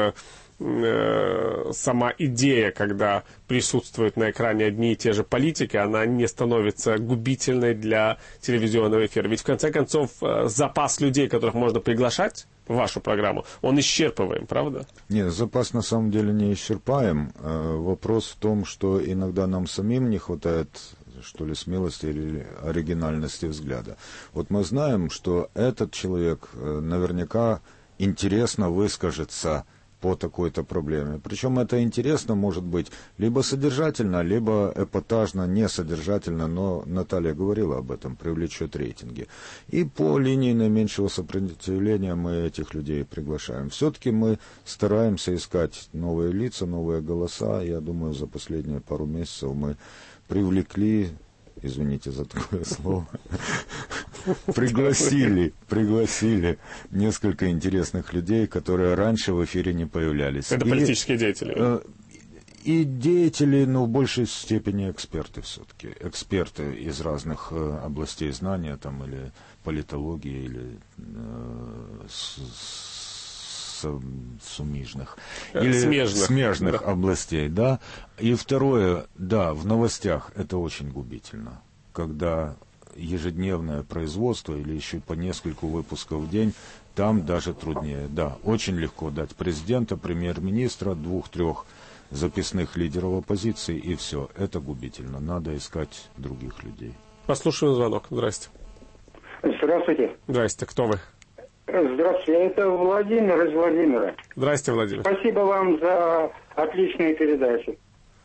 сама идея, когда присутствуют на экране одни и те же политики, она не становится губительной для телевизионного эфира. Ведь, в конце концов, запас людей, которых можно приглашать в вашу программу, он исчерпываем, правда? Нет, запас на самом деле не исчерпаем. Вопрос в том, что иногда нам самим не хватает, что ли, смелости или оригинальности взгляда. Вот мы знаем, что этот человек наверняка интересно выскажется по такой-то проблеме. Причем это интересно может быть либо содержательно, либо эпатажно, не содержательно, но Наталья говорила об этом, привлечет рейтинги. И по линии наименьшего сопротивления мы этих людей приглашаем. Все-таки мы стараемся искать новые лица, новые голоса. Я думаю, за последние пару месяцев мы привлекли, извините за такое слово, пригласили, пригласили несколько интересных людей, которые раньше в эфире не появлялись. Это и, политические деятели? Э, и деятели, но в большей степени эксперты все-таки. Эксперты из разных э, областей знания, там, или политологии, или э, с, с, сумижных, или смежных, смежных да. областей, да. И второе, да, в новостях это очень губительно, когда ежедневное производство или еще по нескольку выпусков в день, там даже труднее. Да, очень легко дать президента, премьер-министра, двух-трех записных лидеров оппозиции, и все. Это губительно. Надо искать других людей. Послушаем звонок. Здрасте. Здравствуйте. Здрасте. Кто вы? Здравствуйте. Это Владимир из Владимира. Здрасте, Владимир. Спасибо вам за отличные передачи.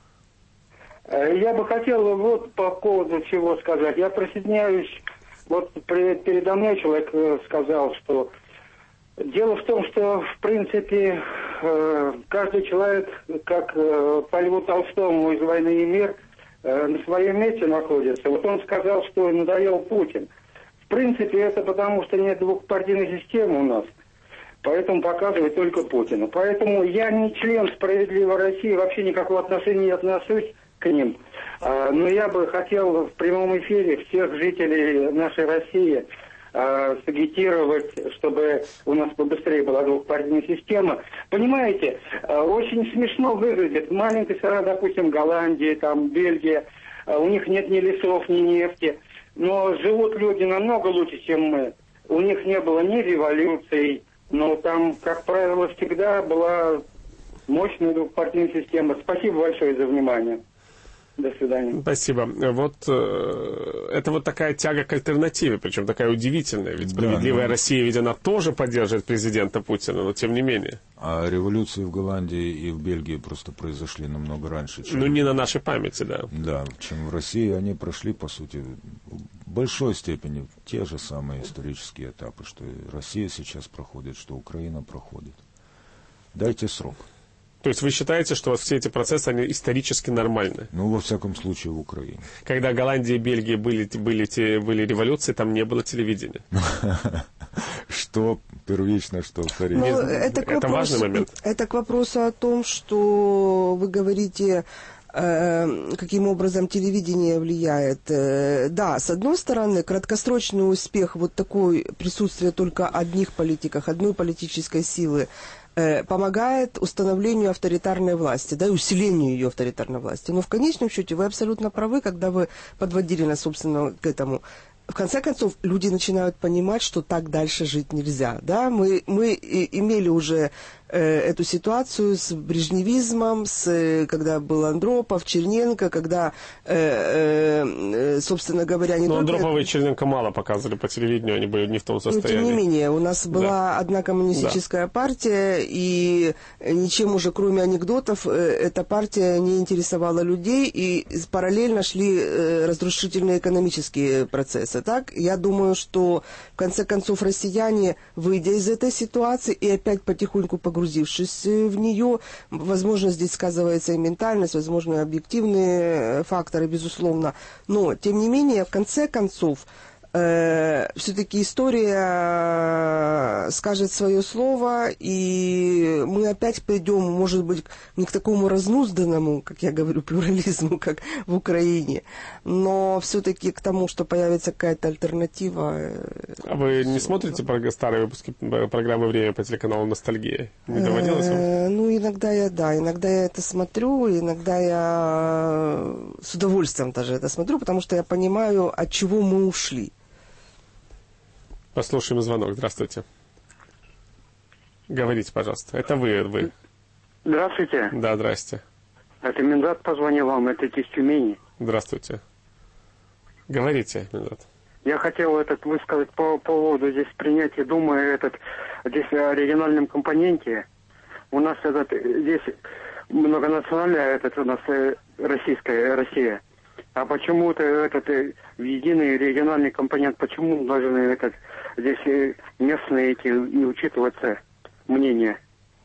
Я бы хотел вот по поводу чего сказать. Я присоединяюсь, вот передо мной человек сказал, что дело в том, что в принципе каждый человек, как по Льву Толстому из «Войны и мир», на своем месте находится. Вот он сказал, что надоел Путин. В принципе, это потому, что нет двухпартийной системы у нас. Поэтому показывает только Путина. Поэтому я не член «Справедливой России», вообще никакого отношения не отношусь к ним. А, но я бы хотел в прямом эфире всех жителей нашей России а, сагитировать, чтобы у нас побыстрее была двухпартийная система. Понимаете, а, очень смешно выглядит. Маленькая страна, допустим, Голландия, там, Бельгия, а, у них нет ни лесов, ни нефти. Но живут люди намного лучше, чем мы. У них не было ни революций, но там, как правило, всегда была мощная двухпартийная система. Спасибо большое за внимание. До свидания. Спасибо. Вот э, это вот такая тяга к альтернативе, причем такая удивительная. Ведь справедливая да, но... Россия, ведь она тоже поддерживает президента Путина, но тем не менее. А революции в Голландии и в Бельгии просто произошли намного раньше, чем... Ну, не на нашей памяти, да. Да, чем в России. Они прошли, по сути, в большой степени те же самые исторические этапы, что и Россия сейчас проходит, что Украина проходит. Дайте срок. То есть вы считаете, что вот все эти процессы, они исторически нормальны? Ну, во всяком случае, в Украине. Когда в Голландии и Бельгии были, были, те, были революции, там не было телевидения. Что первично, что вторично. Ну, это это вопрос, важный момент. Это к вопросу о том, что вы говорите, э, каким образом телевидение влияет. Э, да, с одной стороны, краткосрочный успех, вот такое присутствие только одних политиков, одной политической силы, помогает установлению авторитарной власти, да, и усилению ее авторитарной власти. Но в конечном счете вы абсолютно правы, когда вы подводили нас, собственно, к этому. В конце концов, люди начинают понимать, что так дальше жить нельзя. Да? Мы, мы имели уже э, эту ситуацию с брежневизмом, с, когда был Андропов, Черненко, когда, э, э, собственно говоря... Не Но только... Андропова и Черненко мало показывали по телевидению, они были не в том состоянии. Но тем не менее, у нас была да. одна коммунистическая да. партия, и ничем уже, кроме анекдотов, эта партия не интересовала людей, и параллельно шли разрушительные экономические процессы. Так, я думаю, что в конце концов россияне, выйдя из этой ситуации и опять потихоньку погрузившись в нее, возможно, здесь сказывается и ментальность, возможно, и объективные факторы, безусловно, но, тем не менее, в конце концов, э, все-таки история скажет свое слово, и мы опять придем, может быть, не к такому разнузданному, как я говорю, плюрализму, как в Украине, но все-таки к тому, что появится какая-то альтернатива. А вы не смотрите старые выпуски программы «Время» по телеканалу «Ностальгия»? Не доводилось вам? Ну, иногда я, да, иногда я это смотрю, иногда я с удовольствием даже это смотрю, потому что я понимаю, от чего мы ушли. Послушаем звонок. Здравствуйте. Говорите, пожалуйста. Это вы, вы. Здравствуйте. Да, здрасте. Это Минзат позвонил вам, это из Тюмени. Здравствуйте. Говорите, Минзат. Я хотел этот высказать по поводу здесь принятия Думы, этот, здесь о региональном компоненте. У нас этот, здесь многонациональная, этот у нас российская Россия. А почему-то этот в единый региональный компонент, почему должны этот, здесь местные эти не учитываться мнения?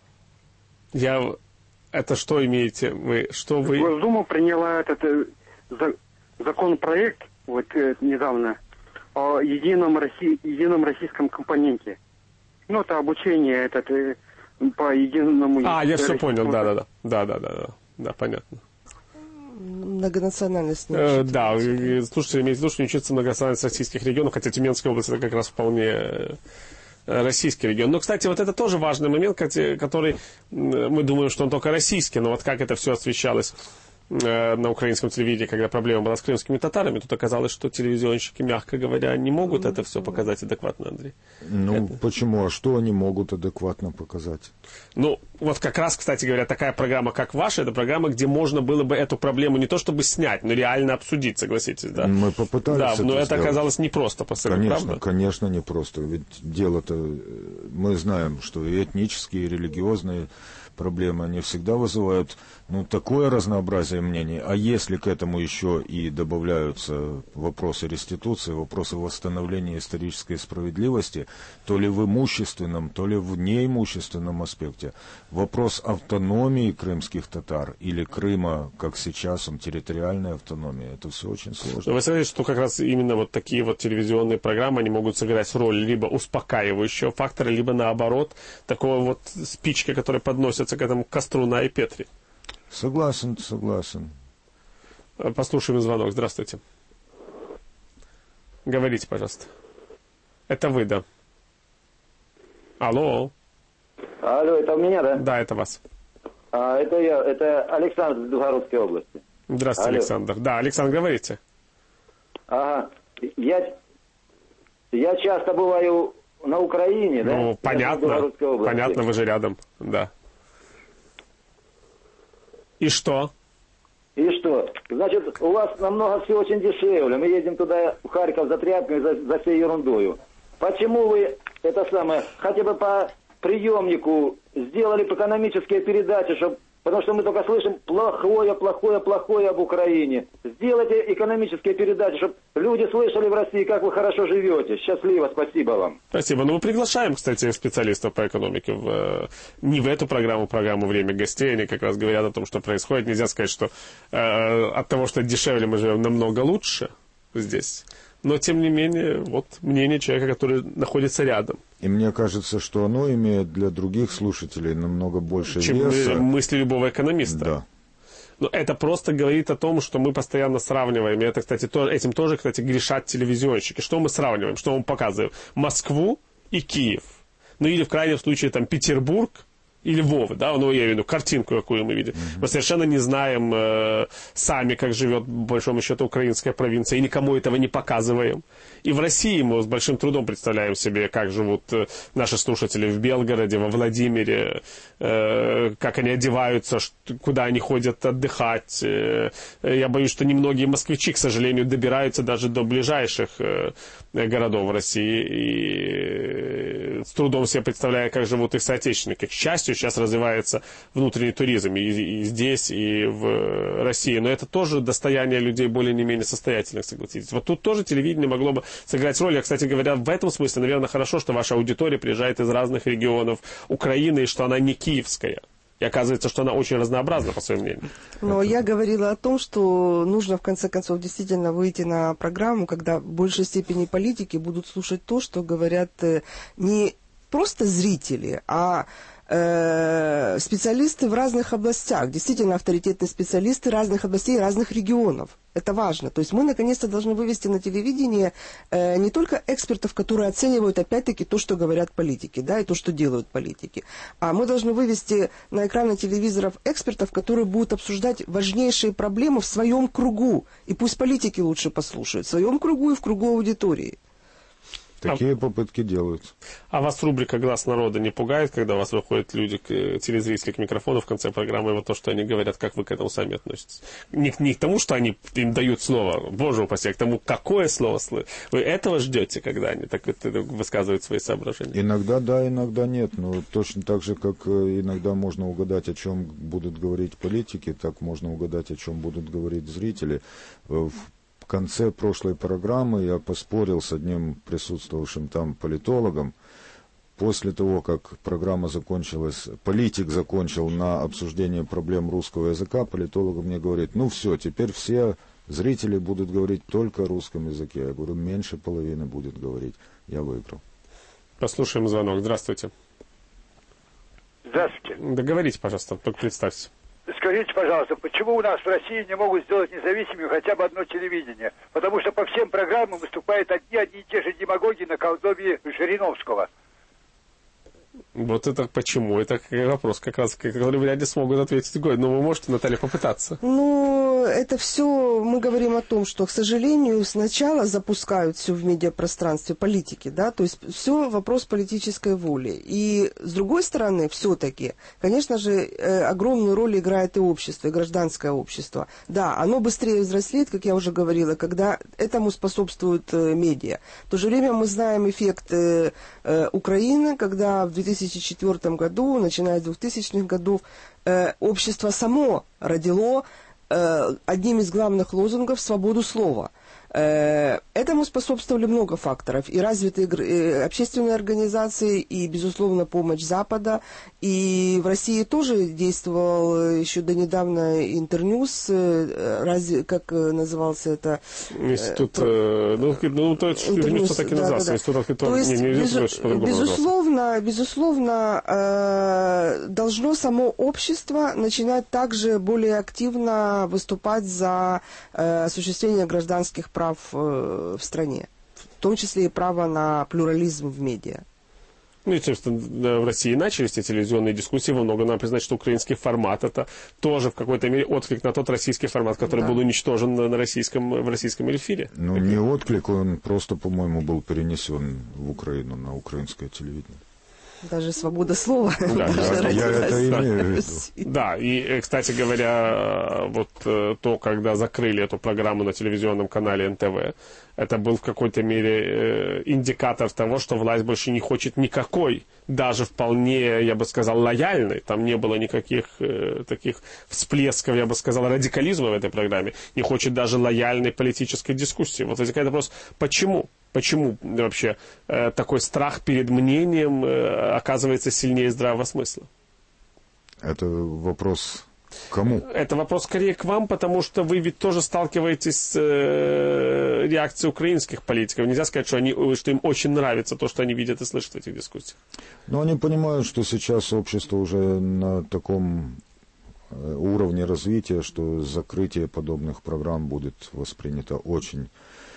Я... Это что имеете вы? Что вы... Госдума приняла этот за, законопроект вот недавно о едином, России, едином российском компоненте. Ну, это обучение этот, по единому... А, я все понял, да-да-да. Да-да-да, да, понятно. Многонациональность не э, Да, слушайте, имеется в виду, что не учится многонациональность российских регионов, хотя Тюменская область это как раз вполне российский регион. Но, кстати, вот это тоже важный момент, который мы думаем, что он только российский, но вот как это все освещалось на украинском телевидении, когда проблема была с крымскими татарами, тут оказалось, что телевизионщики, мягко говоря, не могут это все показать адекватно, Андрей. Ну, это... почему? А что они могут адекватно показать? Ну, вот как раз, кстати говоря, такая программа, как ваша, это программа, где можно было бы эту проблему не то чтобы снять, но реально обсудить, согласитесь, да? Мы попытались. Да, это но это сделать. Оказалось непросто, по сути, Конечно, правда? конечно, непросто. Ведь дело-то, мы знаем, что и этнические, и религиозные проблемы, они всегда вызывают, ну, такое разнообразие мнений. А если к этому еще и добавляются вопросы реституции, вопросы восстановления исторической справедливости, то ли в имущественном, то ли в неимущественном аспекте, вопрос автономии крымских татар или Крыма, как сейчас, он территориальная автономия, это все очень сложно. Вы сказали, что как раз именно вот такие вот телевизионные программы, они могут сыграть роль либо успокаивающего фактора, либо наоборот, такого вот спичка, которая подносится к этому костру на Айпетре. Согласен, согласен. Послушаем звонок. Здравствуйте. Говорите, пожалуйста. Это вы, да? Алло. Алло, это у меня, да? Да, это вас. А, это я, это Александр из Белгородской области. Здравствуйте, Алло. Александр. Да, Александр, говорите. Ага. Я, я часто бываю на Украине, да? Ну, понятно, понятно, вы же рядом, да. И что? И что? Значит, у вас намного все очень дешевле. Мы едем туда, в Харьков, за тряпками, за, за всей ерундою. Почему вы, это самое, хотя бы по приемнику сделали экономические передачи, чтобы... Потому что мы только слышим плохое, плохое, плохое об Украине. Сделайте экономические передачи, чтобы люди слышали в России, как вы хорошо живете. Счастливо, спасибо вам. Спасибо. Ну, мы приглашаем, кстати, специалистов по экономике в, не в эту программу, программу «Время гостей». Они как раз говорят о том, что происходит. Нельзя сказать, что э, от того, что дешевле, мы живем намного лучше здесь. Но, тем не менее, вот мнение человека, который находится рядом. И мне кажется, что оно имеет для других слушателей намного больше чем веса. Чем мысли любого экономиста. Да. Но это просто говорит о том, что мы постоянно сравниваем. И это, кстати, то, этим тоже, кстати, грешат телевизионщики. Что мы сравниваем? Что мы показываем? Москву и Киев. Ну или в крайнем случае там Петербург и Львов, да, ну, я имею в виду картинку, какую мы видим. Mm-hmm. Мы совершенно не знаем э, сами, как живет, по большому счету, украинская провинция, и никому этого не показываем. И в России мы с большим трудом представляем себе, как живут э, наши слушатели в Белгороде, во Владимире, э, как они одеваются, что, куда они ходят отдыхать. Э, я боюсь, что немногие москвичи, к сожалению, добираются даже до ближайших э, городов в России, и э, с трудом себе представляя, как живут их соотечественники. К счастью, сейчас развивается внутренний туризм и, и здесь, и в России. Но это тоже достояние людей более-менее состоятельных, согласитесь. Вот тут тоже телевидение могло бы сыграть роль. Я, кстати говоря, в этом смысле, наверное, хорошо, что ваша аудитория приезжает из разных регионов Украины, и что она не киевская. И оказывается, что она очень разнообразна, по своему мнению. Но это... я говорила о том, что нужно, в конце концов, действительно выйти на программу, когда в большей степени политики будут слушать то, что говорят не просто зрители, а специалисты в разных областях, действительно авторитетные специалисты разных областей, разных регионов. Это важно. То есть мы наконец-то должны вывести на телевидение э, не только экспертов, которые оценивают опять-таки то, что говорят политики, да, и то, что делают политики, а мы должны вывести на экраны телевизоров экспертов, которые будут обсуждать важнейшие проблемы в своем кругу. И пусть политики лучше послушают, в своем кругу и в кругу аудитории. Такие а, попытки делаются. А вас рубрика «Глаз народа» не пугает, когда у вас выходят люди, к, телезрители к микрофону в конце программы, и вот то, что они говорят, как вы к этому сами относитесь? Не, не к тому, что они им дают слово, боже упаси, а к тому, какое слово слышат. Вы этого ждете, когда они так высказывают свои соображения? Иногда да, иногда нет. Но точно так же, как иногда можно угадать, о чем будут говорить политики, так можно угадать, о чем будут говорить зрители. В конце прошлой программы я поспорил с одним присутствовавшим там политологом. После того, как программа закончилась, политик закончил на обсуждение проблем русского языка, политолог мне говорит, ну все, теперь все зрители будут говорить только о русском языке. Я говорю, меньше половины будет говорить. Я выиграл. Послушаем звонок. Здравствуйте. Здравствуйте. Договорите, пожалуйста, только представьте. Скажите, пожалуйста, почему у нас в России не могут сделать независимым хотя бы одно телевидение? Потому что по всем программам выступают одни, одни и те же демагоги наподобие Жириновского. Вот это почему? Это вопрос, как раз, который вряд ли смогут ответить годы. Но вы можете, Наталья, попытаться. Ну, это все, мы говорим о том, что, к сожалению, сначала запускают все в медиапространстве политики, да, то есть все вопрос политической воли. И, с другой стороны, все-таки, конечно же, огромную роль играет и общество, и гражданское общество. Да, оно быстрее взрослеет, как я уже говорила, когда этому способствуют медиа. В то же время мы знаем эффект Украины, когда в две тысячи четвёртом году, начиная с двухтысячных годов, э, общество само родило э, одним из главных лозунгов «свободу слова». Э, этому способствовали много факторов. И развитые э, общественные организации, и, безусловно, помощь Запада. И в России тоже действовал еще до недавно Интерньюз, э, разве, как назывался это? Институт, э, ну, ну, то есть, Интерньюз так и назывался. Да, да. Институт, то есть, не, не безу, безусловно, безусловно э, должно само общество начинать также более активно выступать за э, осуществление гражданских прав в стране, в том числе и право на плюрализм в медиа. Ну и, собственно, в России начались эти телевизионные дискуссии во многом. Надо признать, что украинский формат — это тоже в какой-то мере отклик на тот российский формат, который да. был уничтожен на российском, в российском эфире. Ну, не отклик, он просто, по-моему, был перенесен в Украину, на украинское телевидение. Даже свобода слова. Да, я, я это имею в виду. Да, и, кстати говоря, вот то, когда закрыли эту программу на телевизионном канале эн тэ вэ, это был в какой-то мере индикатор того, что власть больше не хочет никакой, даже вполне, я бы сказал, лояльной. Там не было никаких э, таких всплесков, я бы сказал, радикализма в этой программе. Не хочет даже лояльной политической дискуссии. Вот возникает вопрос, почему? Почему вообще э, такой страх перед мнением э, оказывается сильнее здравого смысла? Это вопрос кому? Это вопрос скорее к вам, потому что вы ведь тоже сталкиваетесь с э, реакцией украинских политиков. Нельзя сказать, что, они, что им очень нравится то, что они видят и слышат в этих дискуссиях. Но они понимают, что сейчас общество уже на таком уровне развития, что закрытие подобных программ будет воспринято очень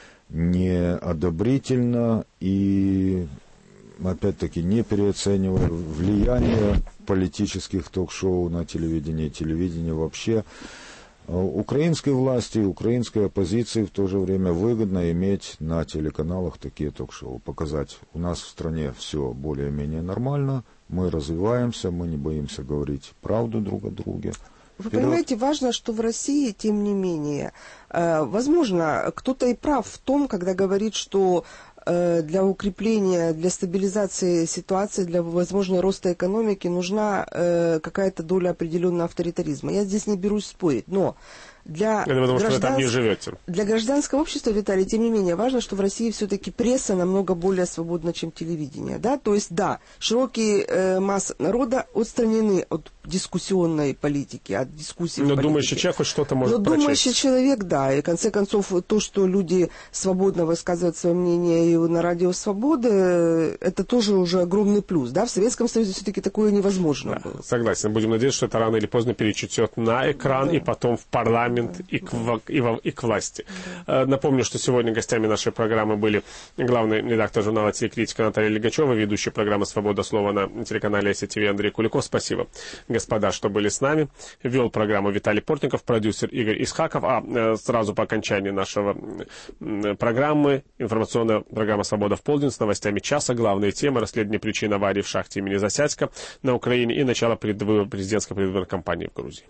неодобрительно и, опять-таки, не переоценивая влияние политических ток-шоу на телевидении, телевидение вообще. Украинской власти, украинской оппозиции в то же время выгодно иметь на телеканалах такие ток-шоу, показать, у нас в стране все более-менее нормально, мы развиваемся, мы не боимся говорить правду друг о друге. Вы понимаете, важно, что в России, тем не менее, э, возможно, кто-то и прав в том, когда говорит, что э, для укрепления, для стабилизации ситуации, для возможного роста экономики нужна э, какая-то доля определенного авторитаризма. Я здесь не берусь спорить, но для, Это потому, гражданс... что вы там не живете. Для гражданского общества, Виталий, тем не менее, важно, что в России все-таки пресса намного более свободна, чем телевидение. Да? То есть, да, широкие э, массы народа отстранены от дискуссионной политики, от дискуссии. Но думающий человек хоть что-то может Но прочесть. думающий человек, да. И, в конце концов, то, что люди свободно высказывают свое мнение и на радио «Свобода», это тоже уже огромный плюс. Да? В Советском Союзе все-таки такое невозможно да, было. Согласен. Будем надеяться, что это рано или поздно перечтет на экран да. и потом в парламент. И к, и, в, и к власти. Да. Напомню, что сегодня гостями нашей программы были главный редактор журнала «Телекритика» Наталья Лигачева, ведущий программы «Свобода слова» на телеканале эй си ти ви Андрей Куликов. Спасибо, господа, что были с нами. Вел программу Виталий Портников, продюсер Игорь Исхаков. А сразу по окончании нашего программы информационная программа «Свобода в полдень» с новостями часа, главные темы, расследование причин аварии в шахте имени Засядько на Украине и начало предвыбор, президентской предвыборной кампании в Грузии.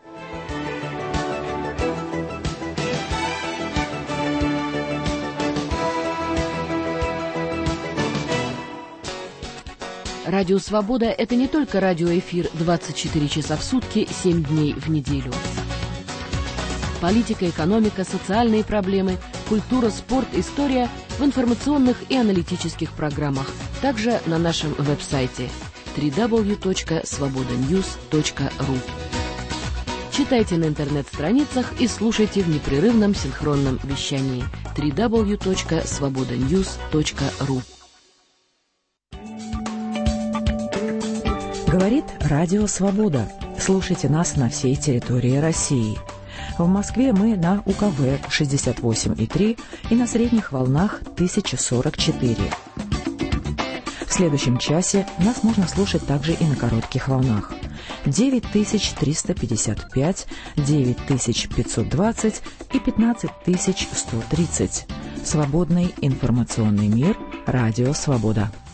Радио «Свобода» — это не только радиоэфир двадцать четыре часа в сутки, семь дней в неделю. Политика, экономика, социальные проблемы, культура, спорт, история в информационных и аналитических программах. Также на нашем веб-сайте дабл ю дабл ю дабл ю точка свобода ньюс точка ру. Читайте на интернет-страницах и слушайте в непрерывном синхронном вещании дабл ю дабл ю дабл ю точка свобода ньюс точка ру. Говорит Радио Свобода. Слушайте нас на всей территории России. В Москве мы на У Ка Вэ шестьдесят восемь и три и на средних волнах тысяча сорок четыре. В следующем часе нас можно слушать также и на коротких волнах. девять тысяч триста пятьдесят пять, девять тысяч пятьсот двадцать и пятнадцать тысяч сто тридцать. Свободный информационный мир. Радио Свобода.